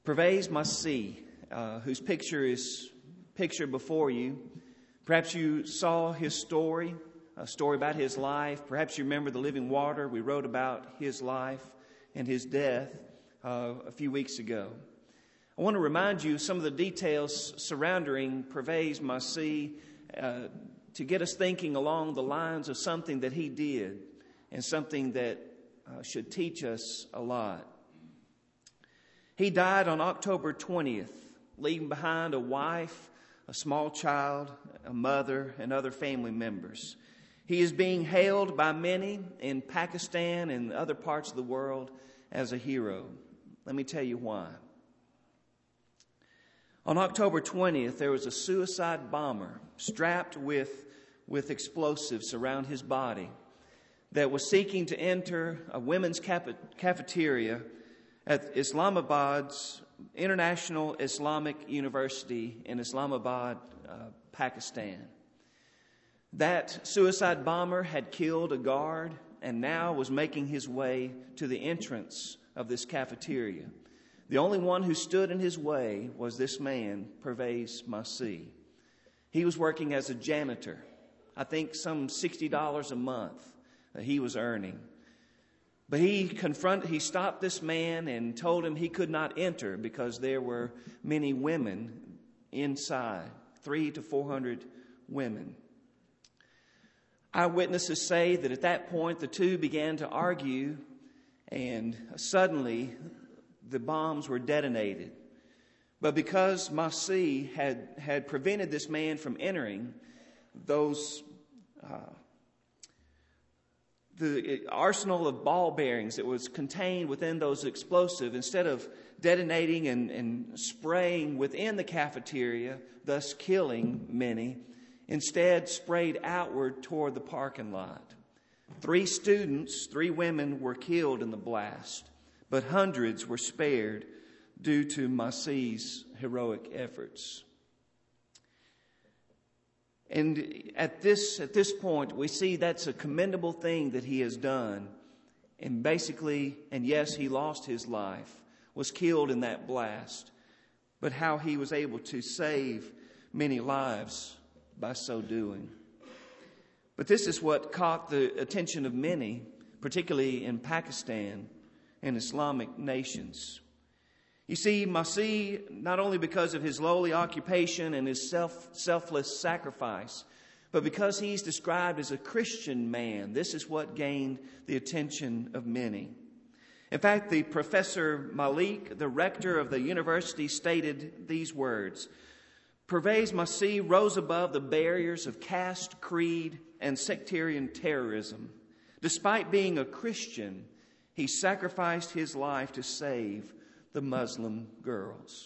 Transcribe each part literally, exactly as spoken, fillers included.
Pervez Masih, uh, whose picture is pictured before you. Perhaps you saw his story, a story about his life. Perhaps you remember the living water. We wrote about his life and his death uh, a few weeks ago. I want to remind you some of the details surrounding Pervez Masih uh, to get us thinking along the lines of something that he did and something that uh, should teach us a lot. He died on October twentieth, leaving behind a wife, a small child, a mother, and other family members. He is being hailed by many in Pakistan and other parts of the world as a hero. Let me tell you why. On October twentieth, there was a suicide bomber strapped with, with explosives around his body that was seeking to enter a women's cafeteria at Islamabad's International Islamic University in Islamabad, uh, Pakistan. That suicide bomber had killed a guard and now was making his way to the entrance of this cafeteria. The only one who stood in his way was this man, Pervez Masih. He was working as a janitor. I think some sixty dollars a month that he was earning. But he confronted, he stopped this man and told him he could not enter because there were many women inside, three to four hundred women. Eyewitnesses say that at that point the two began to argue, and suddenly the bombs were detonated. But because Masih had, had prevented this man from entering, those uh, the arsenal of ball bearings that was contained within those explosives, instead of detonating and, and spraying within the cafeteria, thus killing many, instead sprayed outward toward the parking lot. Three students, three women were killed in the blast, but hundreds were spared due to Masih's heroic efforts. And at this at this point, we see that's a commendable thing that he has done. And basically, and yes, he lost his life, was killed in that blast. But how he was able to save many lives by so doing. But this is what caught the attention of many, particularly in Pakistan and Islamic nations. You see, Masih, not only because of his lowly occupation and his self, selfless sacrifice, but because he's described as a Christian man, this is what gained the attention of many. In fact, the Professor Malik, the rector of the university, stated these words: Pervez Masih rose above the barriers of caste, creed, and sectarian terrorism. Despite being a Christian, he sacrificed his life to save the Muslim girls.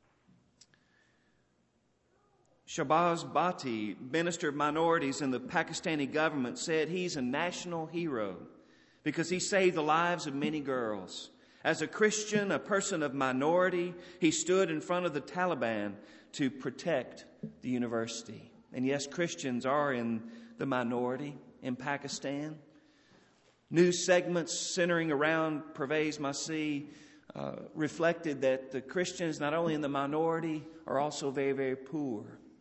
Shahbaz Bhatti, Minister of Minorities in the Pakistani government, said he's a national hero because he saved the lives of many girls. As a Christian, a person of minority, he stood in front of the Taliban to protect the university. And yes, Christians are in the minority in Pakistan. News segments centering around Pervez Masih Uh, reflected that the Christians, not only in the minority, are also very, very poor.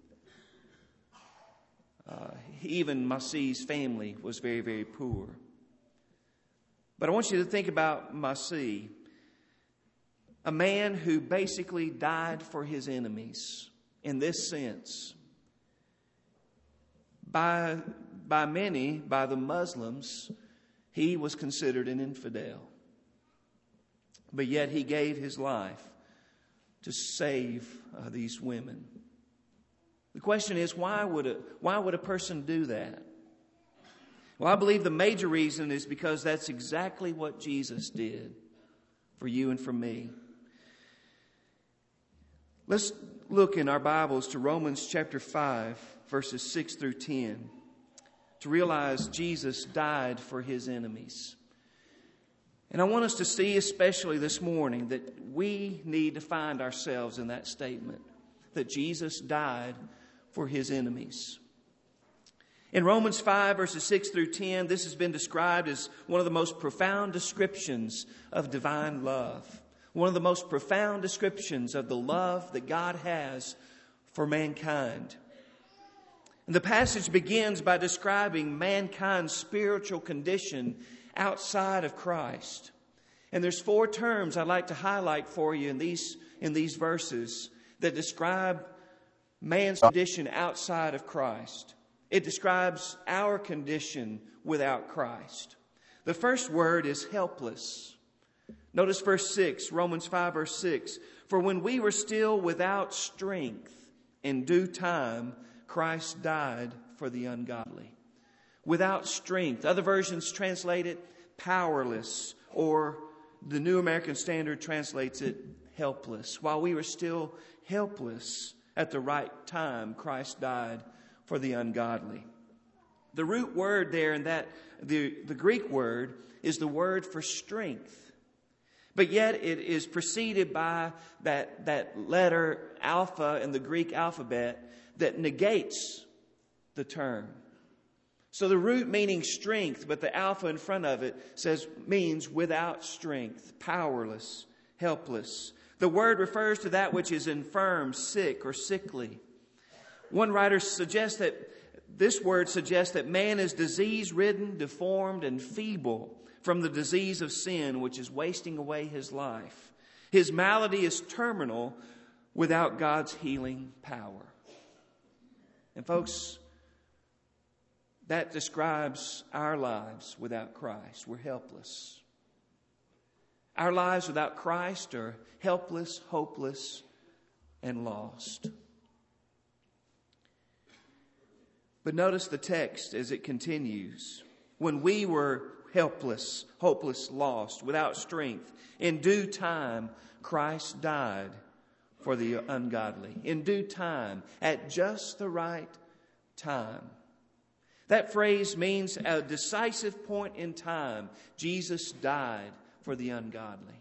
Uh, even Masih's family was very, very poor. But I want you to think about Masih, a man who basically died for his enemies in this sense. By, by many, by the Muslims, he was considered an infidel. But yet he gave his life to save uh, these women. The question is, why would a, why would a person do that? Well, I believe the major reason is because that's exactly what Jesus did for you and for me. Let's look in our Bibles to Romans chapter five, verses six through ten, to realize Jesus died for his enemies. And I want us to see, especially this morning, that we need to find ourselves in that statement, that Jesus died for his enemies. In Romans five, verses six through ten, this has been described as one of the most profound descriptions of divine love. one of the most profound descriptions of the love that God has for mankind. And the passage begins by describing mankind's spiritual condition outside of Christ. And there's four terms I'd like to highlight for you in these, in these verses that describe man's condition outside of Christ. It describes our condition without Christ. The first word is helpless. Notice verse six, Romans five verse six. For when we were still without strength, in due time, Christ died for the ungodly. Without strength. Other versions translate it powerless, or the New American Standard translates it helpless. While we were still helpless, at the right time, Christ died for the ungodly. The root word there in that, the, the Greek word, is the word for strength. But yet it is preceded by that, that letter alpha in the Greek alphabet that negates the term. So the root meaning strength, but the alpha in front of it says means without strength, powerless, helpless. The word refers to that which is infirm, sick, or sickly. One writer suggests that this word suggests that man is disease-ridden, deformed, and feeble from the disease of sin, which is wasting away his life. His malady is terminal without God's healing power. And folks, that describes our lives without Christ. We're helpless. Our lives without Christ are helpless, hopeless, and lost. But notice the text as it continues. When we were helpless, hopeless, lost, without strength, in due time, Christ died for the ungodly. In due time, at just the right time. That phrase means at a decisive point in time, Jesus died for the ungodly.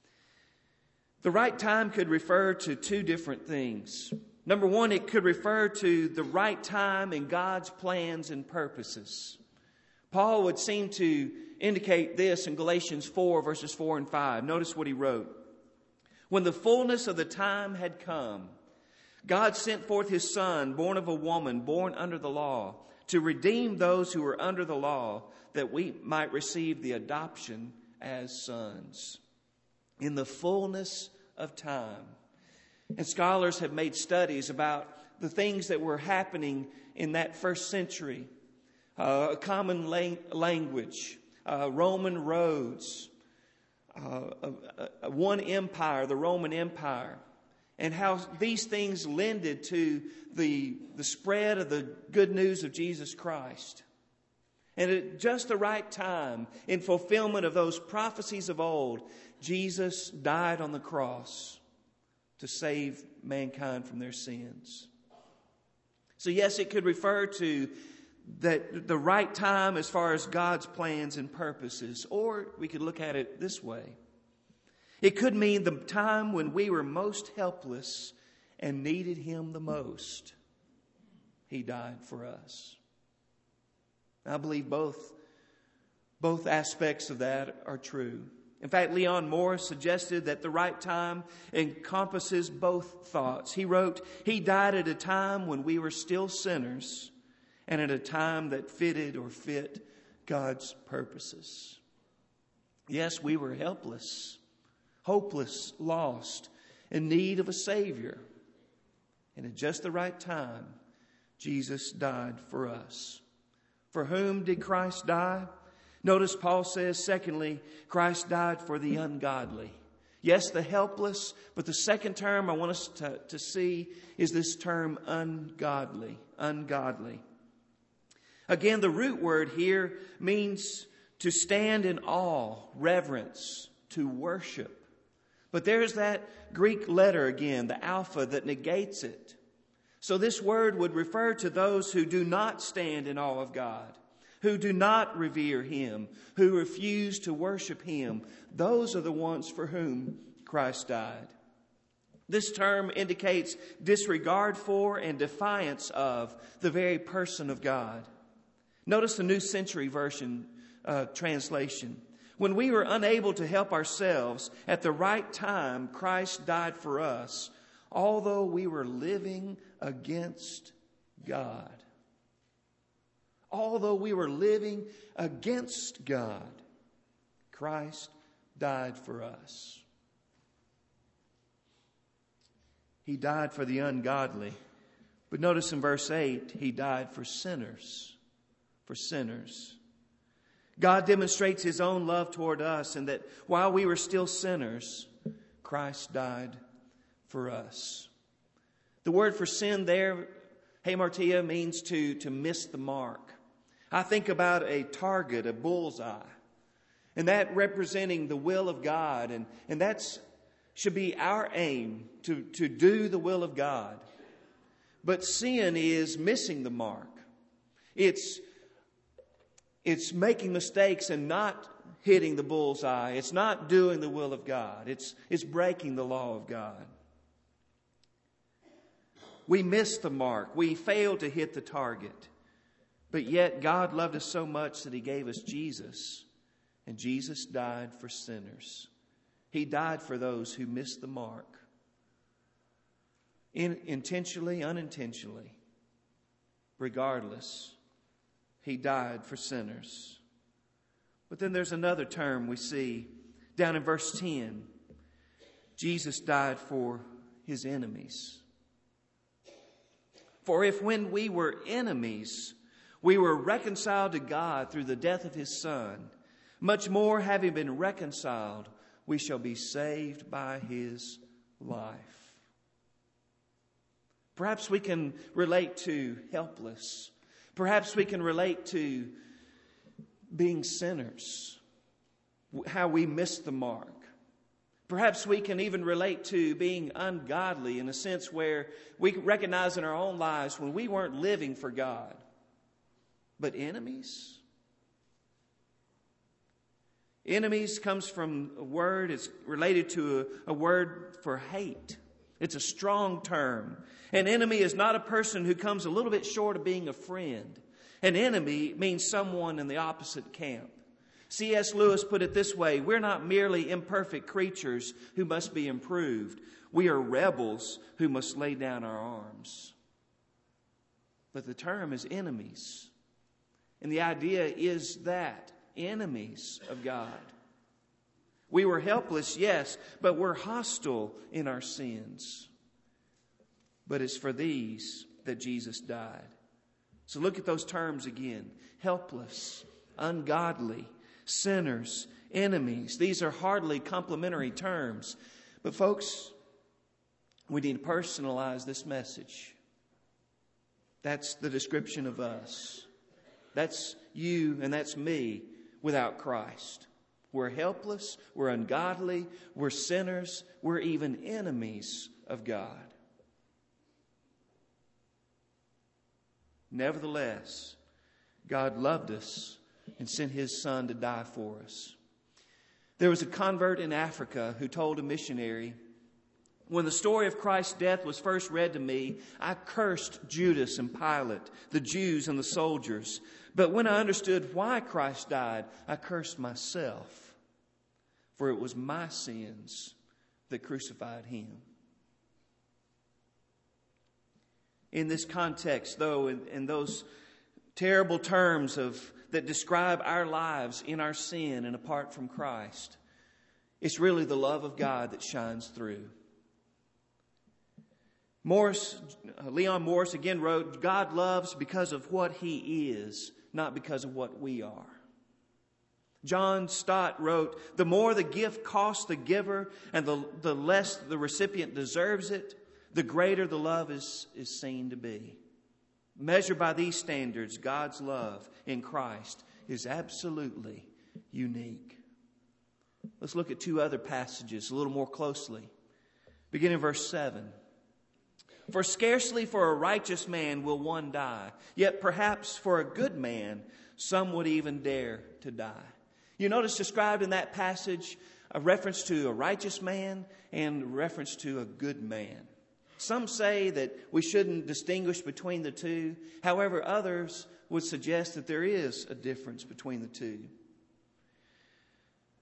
The right time could refer to two different things. Number one, it could refer to the right time in God's plans and purposes. Paul would seem to indicate this in Galatians four, verses four and five. Notice what he wrote. When the fullness of the time had come, God sent forth his Son, born of a woman, born under the law, to redeem those who were under the law, that we might receive the adoption as sons. In the fullness of time. And scholars have made studies about the things that were happening in that first century. Uh, a common lang- language, uh, Roman roads, uh, uh, uh, one empire, the Roman Empire, and how these things lended to the, the spread of the good news of Jesus Christ. And at just the right time, in fulfillment of those prophecies of old, Jesus died on the cross to save mankind from their sins. So yes, it could refer to that the right time as far as God's plans and purposes. Or we could look at it this way. It could mean the time when we were most helpless and needed Him the most. He died for us. I believe both, both aspects of that are true. In fact, Leon Morris suggested that the right time encompasses both thoughts. He wrote, He died at a time when we were still sinners and at a time that fitted or fit God's purposes. Yes, we were helpless, hopeless, lost, in need of a Savior. And at just the right time, Jesus died for us. For whom did Christ die? Notice Paul says, secondly, Christ died for the ungodly. Yes, the helpless, but the second term I want us to, to see is this term ungodly. Ungodly. Again, the root word here means to stand in awe, reverence, to worship. But there's that Greek letter again, the alpha, that negates it. So this word would refer to those who do not stand in awe of God, who do not revere Him, who refuse to worship Him. Those are the ones for whom Christ died. This term indicates disregard for and defiance of the very person of God. Notice the New Century Version uh, translation. When we were unable to help ourselves, at the right time, Christ died for us, although we were living against God. Although we were living against God, Christ died for us. He died for the ungodly. But notice in verse eight, He died for sinners. For sinners. God demonstrates His own love toward us, and that while we were still sinners, Christ died for us. The word for sin there, hamartia, means to, to miss the mark. I think about a target, a bullseye, and that representing the will of God, and, and that's should be our aim, to, to do the will of God. But sin is missing the mark. It's It's making mistakes and not hitting the bullseye. It's not doing the will of God. It's, it's breaking the law of God. We miss the mark. We fail to hit the target. But yet God loved us so much that He gave us Jesus. And Jesus died for sinners. He died for those who missed the mark. In, intentionally, unintentionally, regardless. He died for sinners. But then there's another term we see down in verse ten. Jesus died for His enemies. For if when we were enemies, we were reconciled to God through the death of His Son, much more having been reconciled, we shall be saved by His life. Perhaps we can relate to helpless. Perhaps we can relate to being sinners, how we miss the mark. Perhaps we can even relate to being ungodly in a sense where we recognize in our own lives when we weren't living for God. But enemies? Enemies comes from a word, it's related to a, a word for hate. It's a strong term. An enemy is not a person who comes a little bit short of being a friend. An enemy means someone in the opposite camp. C S Lewis put it this way: we're not merely imperfect creatures who must be improved. We are rebels who must lay down our arms. But the term is enemies. And the idea is that enemies of God. We were helpless, yes, but we're hostile in our sins. But it's for these that Jesus died. So look at those terms again. Helpless, ungodly, sinners, enemies. These are hardly complementary terms. But folks, we need to personalize this message. That's the description of us. That's you and that's me without Christ. We're helpless, we're ungodly, we're sinners, we're even enemies of God. Nevertheless, God loved us and sent His Son to die for us. There was a convert in Africa who told a missionary, when the story of Christ's death was first read to me, I cursed Judas and Pilate, the Jews and the soldiers. But when I understood why Christ died, I cursed myself, for it was my sins that crucified Him. In this context, though, in, in those terrible terms of that describe our lives in our sin and apart from Christ, it's really the love of God that shines through. Morris, Leon Morris again wrote, God loves because of what He is, not because of what we are. John Stott wrote, the more the gift costs the giver and the, the less the recipient deserves it, the greater the love is, is seen to be. Measured by these standards, God's love in Christ is absolutely unique. Let's look at two other passages a little more closely. Beginning in verse seven. For scarcely for a righteous man will one die, yet perhaps for a good man some would even dare to die. You notice described in that passage a reference to a righteous man and a reference to a good man. Some say that we shouldn't distinguish between the two. However, others would suggest that there is a difference between the two.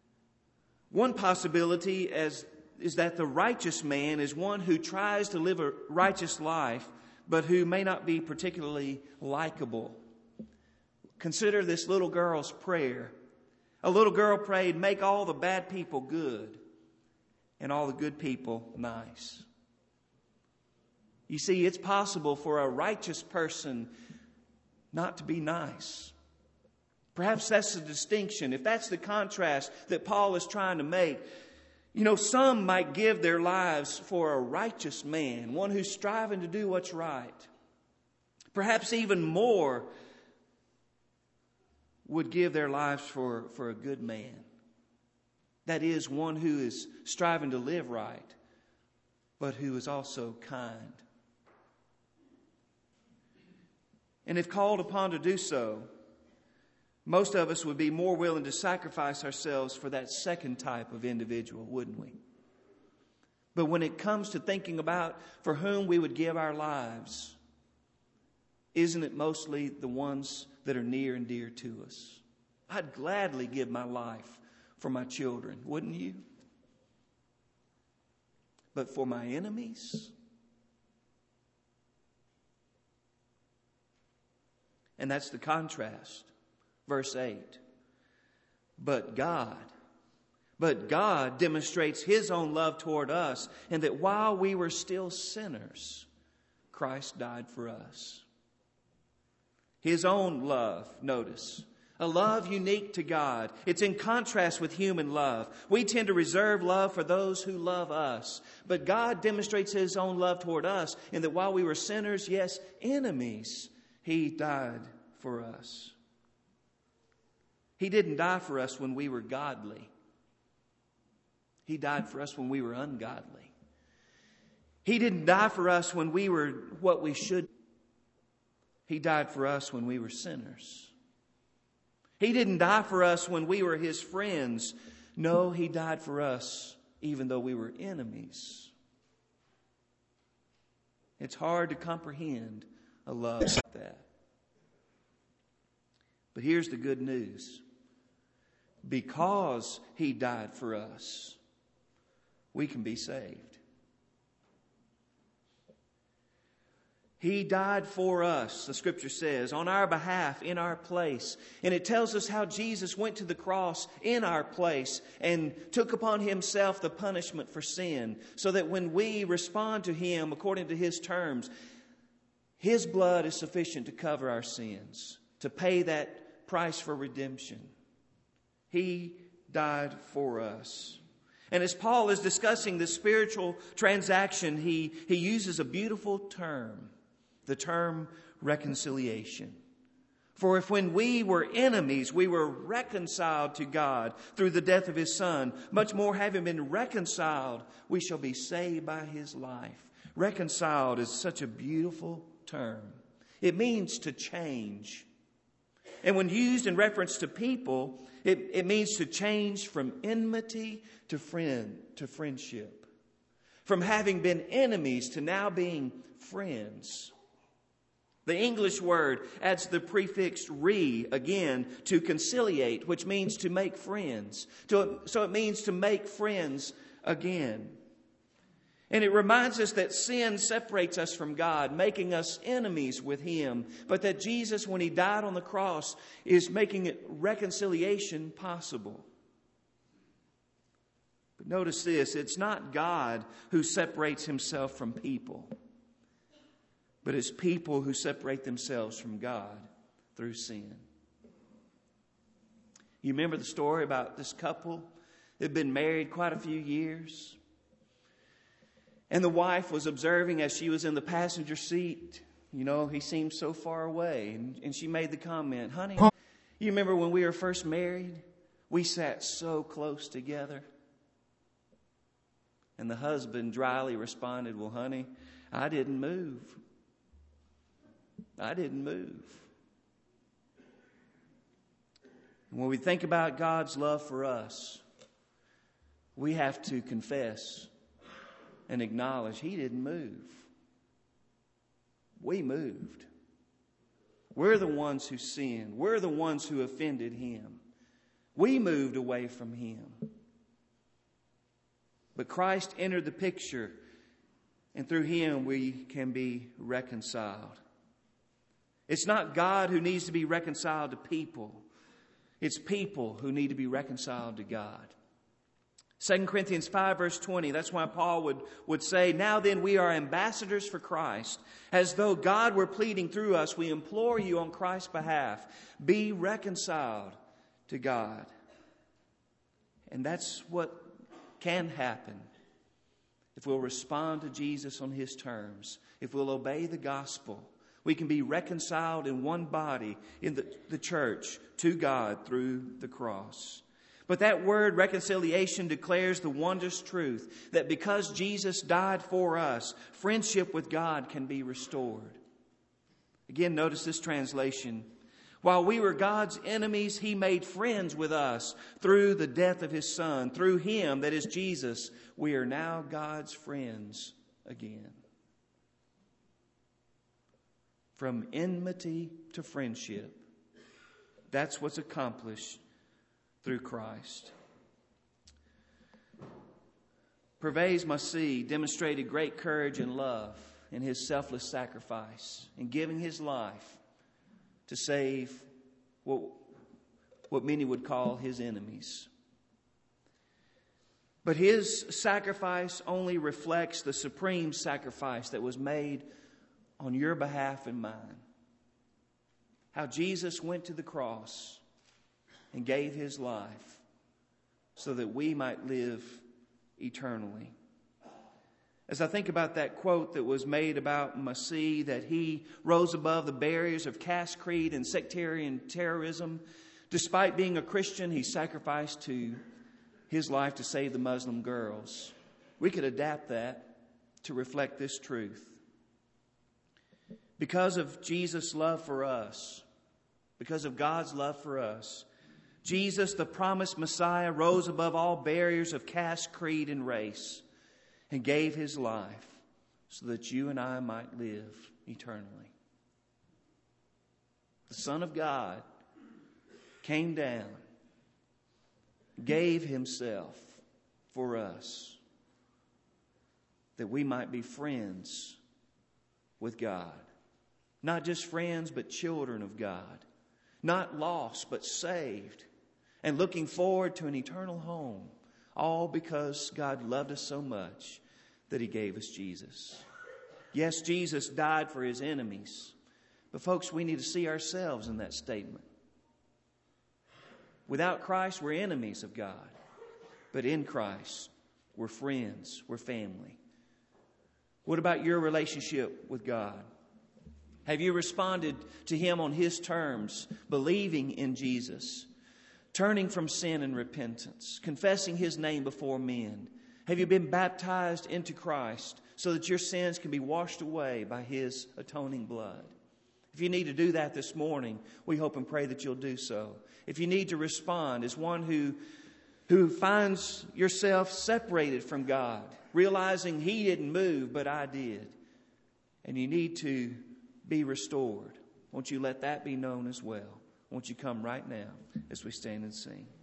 One possibility as, is that the righteous man is one who tries to live a righteous life, but who may not be particularly likable. Consider this little girl's prayer. A little girl prayed, "Make all the bad people good and all the good people nice." You see, it's possible for a righteous person not to be nice. Perhaps that's the distinction. If that's the contrast that Paul is trying to make, you know, some might give their lives for a righteous man, one who's striving to do what's right. Perhaps even more would give their lives for, for a good man. That is, one who is striving to live right, but who is also kind. And if called upon to do so, most of us would be more willing to sacrifice ourselves for that second type of individual, wouldn't we? But when it comes to thinking about for whom we would give our lives, isn't it mostly the ones that are near and dear to us? I'd gladly give my life for my children, wouldn't you? But for my enemies? And that's the contrast. Verse eight. But God, but God demonstrates His own love toward us, and that while we were still sinners, Christ died for us. His own love, notice. A love unique to God. It's in contrast with human love. We tend to reserve love for those who love us. But God demonstrates His own love toward us in that while we were sinners, yes, enemies, He died for us. He didn't die for us when we were godly. He died for us when we were ungodly. He didn't die for us when we were what we should. He died for us when we were sinners. He didn't die for us when we were His friends. No, He died for us even though we were enemies. It's hard to comprehend a love like that. But here's the good news. Because He died for us, we can be saved. He died for us, the Scripture says, on our behalf, in our place. And it tells us how Jesus went to the cross in our place and took upon Himself the punishment for sin, so that when we respond to Him according to His terms, His blood is sufficient to cover our sins, to pay that price for redemption. He died for us. And as Paul is discussing this spiritual transaction, he, he uses a beautiful term, the term reconciliation. For if when we were enemies, we were reconciled to God through the death of His Son, much more having been reconciled, we shall be saved by His life. Reconciled is such a beautiful term. It means to change. And when used in reference to people, it, it means to change from enmity to friend to friendship. From having been enemies to now being friends. The English word adds the prefix "re" again to conciliate, which means to make friends. So it means to make friends again. And it reminds us that sin separates us from God, making us enemies with Him. But that Jesus, when He died on the cross, is making it reconciliation possible. But notice this, it's not God who separates Himself from people, but it's people who separate themselves from God through sin. You remember the story about this couple? They'd been married quite a few years. And the wife was observing as she was in the passenger seat. You know, he seemed so far away. And, and she made the comment, "Honey, you remember when we were first married? We sat so close together." And the husband dryly responded, "Well, honey, I didn't move. I didn't move." And when we think about God's love for us, we have to confess and acknowledge He didn't move. We moved. We're the ones who sinned. We're the ones who offended Him. We moved away from Him. But Christ entered the picture, and through Him we can be reconciled. It's not God who needs to be reconciled to people. It's people who need to be reconciled to God. Second Corinthians five verse twenty, that's why Paul would, would say, "Now then we are ambassadors for Christ. As though God were pleading through us, we implore you on Christ's behalf, be reconciled to God." And that's what can happen if we'll respond to Jesus on His terms, if we'll obey the gospel. We can be reconciled in one body in the, the church to God through the cross. But that word reconciliation declares the wondrous truth that because Jesus died for us, friendship with God can be restored. Again, notice this translation. While we were God's enemies, He made friends with us through the death of His Son. Through Him, that is Jesus, we are now God's friends again. From enmity to friendship. That's what's accomplished through Christ. Pervez Masih demonstrated great courage and love in His selfless sacrifice in giving His life to save what, what many would call His enemies. But His sacrifice only reflects the supreme sacrifice that was made on your behalf and mine. How Jesus went to the cross and gave His life so that we might live eternally. As I think about that quote that was made about Masih, that he rose above the barriers of caste, creed, and sectarian terrorism. Despite being a Christian, he sacrificed to his life to save the Muslim girls. We could adapt that to reflect this truth. Because of Jesus' love for us, because of God's love for us, Jesus, the promised Messiah, rose above all barriers of caste, creed, and race and gave His life so that you and I might live eternally. The Son of God came down, gave Himself for us that we might be friends with God. Not just friends, but children of God. Not lost, but saved. And looking forward to an eternal home. All because God loved us so much that He gave us Jesus. Yes, Jesus died for His enemies. But folks, we need to see ourselves in that statement. Without Christ, we're enemies of God. But in Christ, we're friends, we're family. What about your relationship with God? Have you responded to Him on His terms, believing in Jesus, turning from sin and repentance, confessing His name before men? Have you been baptized into Christ so that your sins can be washed away by His atoning blood? If you need to do that this morning, we hope and pray that you'll do so. If you need to respond as one who, who finds yourself separated from God, realizing He didn't move, but I did, and you need to be restored, won't you let that be known as well? Won't you come right now as we stand and sing?